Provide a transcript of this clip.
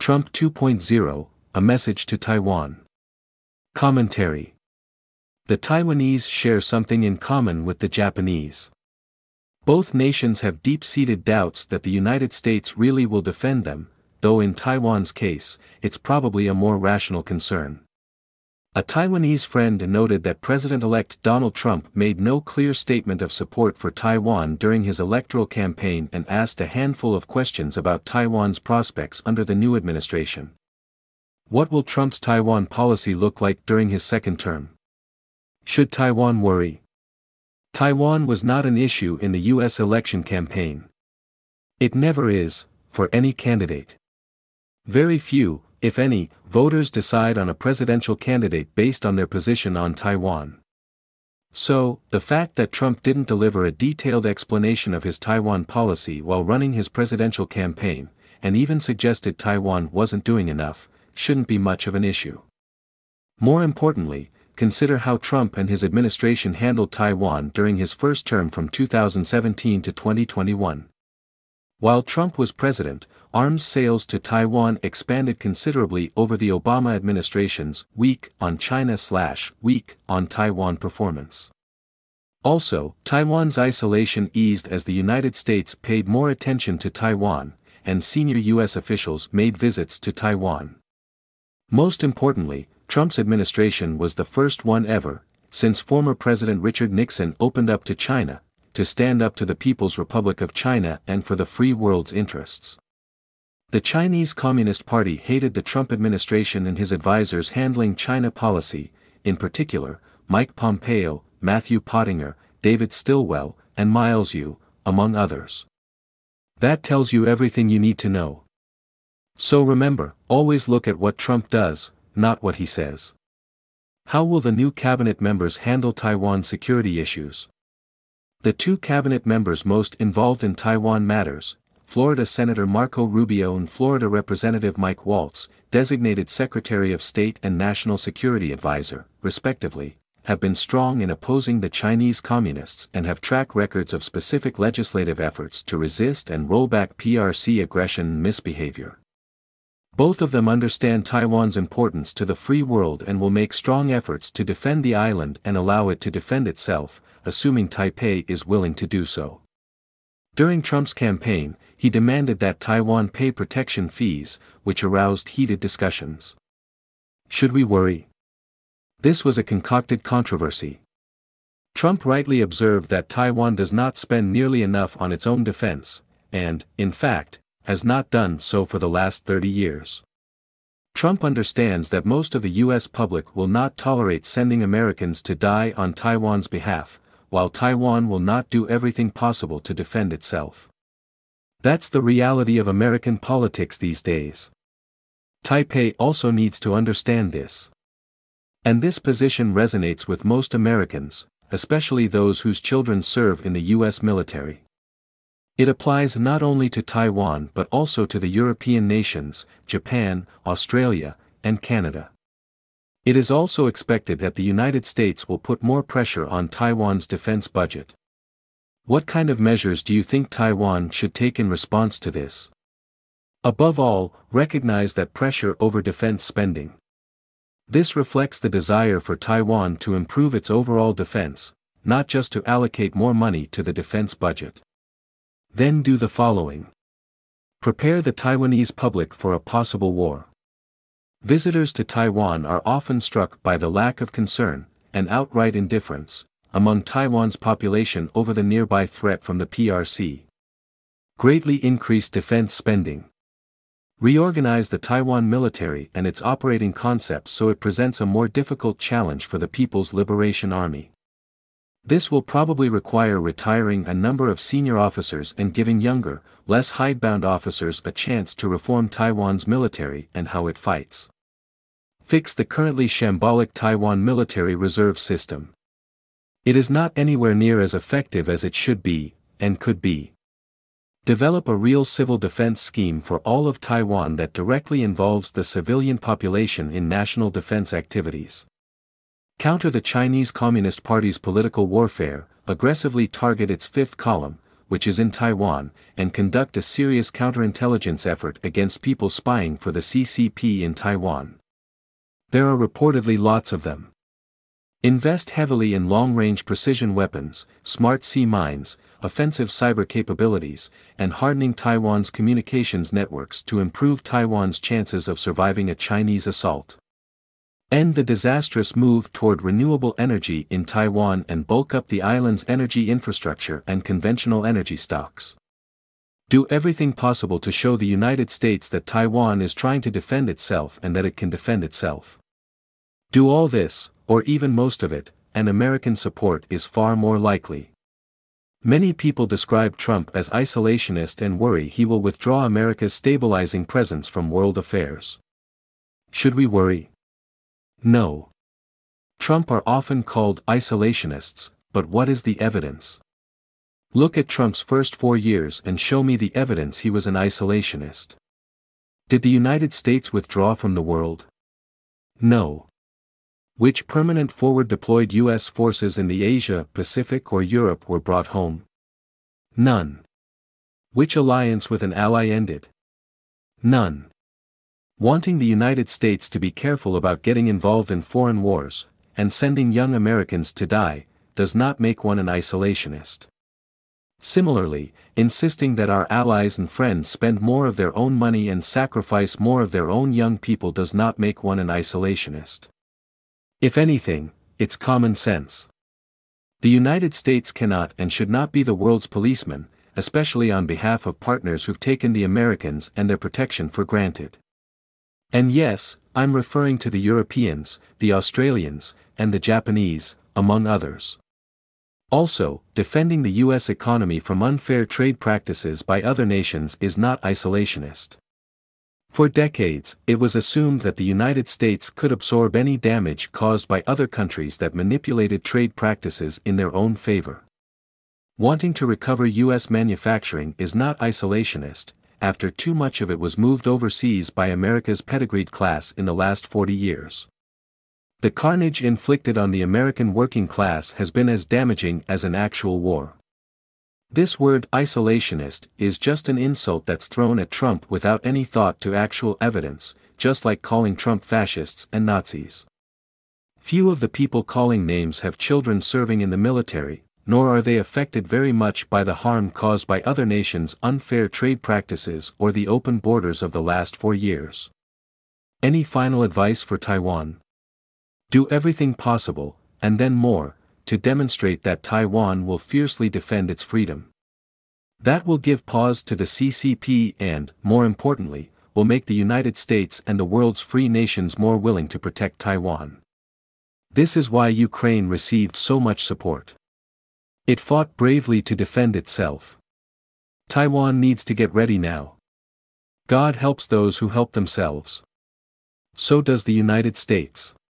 Trump 2.0, a message to Taiwan. Commentary. The Taiwanese share something in common with the Japanese. Both nations have deep-seated doubts that the United States really will defend them, though in Taiwan's case, it's probably a more rational concern. A Taiwanese friend noted that President-elect Donald Trump made no clear statement of support for Taiwan during his electoral campaign and asked a handful of questions about Taiwan's prospects under the new administration. What will Trump's Taiwan policy look like during his second term? Should Taiwan worry? Taiwan was not an issue in the U.S. election campaign. It never is, for any candidate. Very few, if any, voters decide on a presidential candidate based on their position on Taiwan. So, the fact that Trump didn't deliver a detailed explanation of his Taiwan policy while running his presidential campaign, and even suggested Taiwan wasn't doing enough, shouldn't be much of an issue. More importantly, consider how Trump and his administration handled Taiwan during his first term from 2017 to 2021. While Trump was president, arms sales to Taiwan expanded considerably over the Obama administration's weak on China/weak on Taiwan performance. Also, Taiwan's isolation eased as the United States paid more attention to Taiwan, and senior U.S. officials made visits to Taiwan. Most importantly, Trump's administration was the first one ever, since former President Richard Nixon opened up to China, to stand up to the People's Republic of China and for the free world's interests. The Chinese Communist Party hated the Trump administration and his advisors handling China policy, in particular, Mike Pompeo, Matthew Pottinger, David Stilwell, and Miles Yu, among others. That tells you everything you need to know. So remember, always look at what Trump does, not what he says. How will the new cabinet members handle Taiwan security issues? The two cabinet members most involved in Taiwan matters, Florida Senator Marco Rubio and Florida Representative Mike Waltz, designated Secretary of State and National Security Advisor, respectively, have been strong in opposing the Chinese Communists and have track records of specific legislative efforts to resist and roll back PRC aggression and misbehavior. Both of them understand Taiwan's importance to the free world and will make strong efforts to defend the island and allow it to defend itself, assuming Taipei is willing to do so. During Trump's campaign, he demanded that Taiwan pay protection fees, which aroused heated discussions. Should we worry? This was a concocted controversy. Trump rightly observed that Taiwan does not spend nearly enough on its own defense, and, in fact, has not done so for the last 30 years. Trump understands that most of the U.S. public will not tolerate sending Americans to die on Taiwan's behalf, while Taiwan will not do everything possible to defend itself. That's the reality of American politics these days. Taipei also needs to understand this. And this position resonates with most Americans, especially those whose children serve in the U.S. military. It applies not only to Taiwan but also to the European nations, Japan, Australia, and Canada. It is also expected that the United States will put more pressure on Taiwan's defense budget. What kind of measures do you think Taiwan should take in response to this? Above all, recognize that pressure over defense spending. This reflects the desire for Taiwan to improve its overall defense, not just to allocate more money to the defense budget. Then do the following. Prepare the Taiwanese public for a possible war. Visitors to Taiwan are often struck by the lack of concern, and outright indifference, among Taiwan's population over the nearby threat from the PRC. Greatly increase defense spending. Reorganize the Taiwan military and its operating concepts so it presents a more difficult challenge for the People's Liberation Army. This will probably require retiring a number of senior officers and giving younger, less hidebound officers a chance to reform Taiwan's military and how it fights. Fix the currently shambolic Taiwan military reserve system. It is not anywhere near as effective as it should be, and could be. Develop a real civil defense scheme for all of Taiwan that directly involves the civilian population in national defense activities. Counter the Chinese Communist Party's political warfare, aggressively target its fifth column, which is in Taiwan, and conduct a serious counterintelligence effort against people spying for the CCP in Taiwan. There are reportedly lots of them. Invest heavily in long-range precision weapons, smart sea mines, offensive cyber capabilities, and hardening Taiwan's communications networks to improve Taiwan's chances of surviving a Chinese assault. End the disastrous move toward renewable energy in Taiwan and bulk up the island's energy infrastructure and conventional energy stocks. Do everything possible to show the United States that Taiwan is trying to defend itself and that it can defend itself. Do all this, or even most of it, and American support is far more likely. Many people describe Trump as isolationist and worry he will withdraw America's stabilizing presence from world affairs. Should we worry? No. Trump are often called isolationists, but what is the evidence? Look at Trump's first 4 years and show me the evidence he was an isolationist. Did the United States withdraw from the world? No. Which permanent forward-deployed U.S. forces in the Asia, Pacific or Europe were brought home? None. Which alliance with an ally ended? None. Wanting the United States to be careful about getting involved in foreign wars, and sending young Americans to die, does not make one an isolationist. Similarly, insisting that our allies and friends spend more of their own money and sacrifice more of their own young people does not make one an isolationist. If anything, it's common sense. The United States cannot and should not be the world's policeman, especially on behalf of partners who've taken the Americans and their protection for granted. And yes, I'm referring to the Europeans, the Australians, and the Japanese, among others. Also, defending the U.S. economy from unfair trade practices by other nations is not isolationist. For decades, it was assumed that the United States could absorb any damage caused by other countries that manipulated trade practices in their own favor. Wanting to recover U.S. manufacturing is not isolationist, after too much of it was moved overseas by America's pedigreed class in the last 40 years. The carnage inflicted on the American working class has been as damaging as an actual war. This word isolationist is just an insult that's thrown at Trump without any thought to actual evidence, just like calling Trump fascists and Nazis. Few of the people calling names have children serving in the military, nor are they affected very much by the harm caused by other nations' unfair trade practices or the open borders of the last 4 years. Any final advice for Taiwan? Do everything possible, and then more, to demonstrate that Taiwan will fiercely defend its freedom. That will give pause to the CCP and, more importantly, will make the United States and the world's free nations more willing to protect Taiwan. This is why Ukraine received so much support. It fought bravely to defend itself. Taiwan needs to get ready now. God helps those who help themselves. So does the United States.